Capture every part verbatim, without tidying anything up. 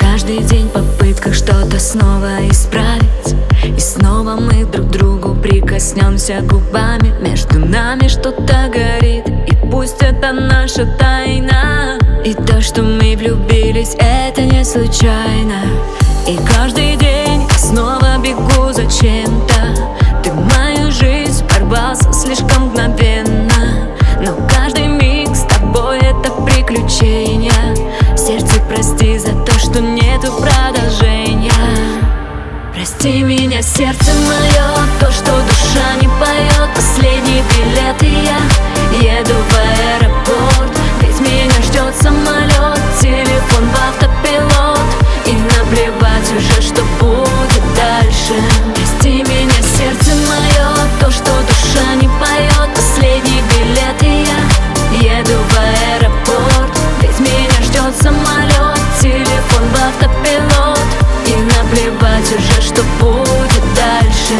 каждый день в попытках что-то снова исправить. И снова мы друг к другу прикоснемся губами. Между нами что-то горит, и пусть это наша тайна. И то, что мы влюбились, это не случайно. И каждый день снова бегу за чем-то. Ты в мою жизнь ворвался слишком мгновенно, но каждый миг с тобой это приключение. Сердце, прости за то, что нету продолжения. Прости меня, сердце мое, то, что душа не поет. Последний билет, и я еду в аэропорт, ведь меня ждет самолет. Телефон в автопилот, и наплевать уже, что будет дальше. Прости меня, сердце мое, то, что душа не поет. Последний билет, и я еду в аэропорт, ведь меня ждет самолет. Телефон в автопилот, и наплевать уже, что будет дальше.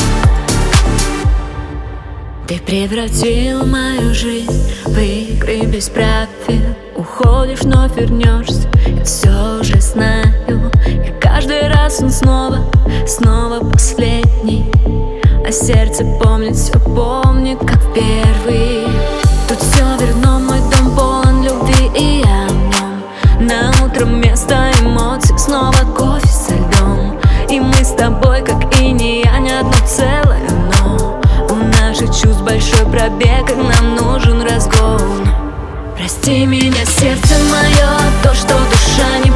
Ты превратил мою жизнь в игры без правил. Уходишь, вновь вернешься, я все же знаю. И каждый раз он снова, снова последний. А сердце помнит, все помнит, как в первый. Тут все верно, мой дом полон любви, и я в нем. На утро вместо эмоций снова кофе со льдом. И мы с тобой, как и не я, не одно целое, но у наших чувств большой пробег, и нам нужен разгон. Прости меня, сердце мое, то, что душа не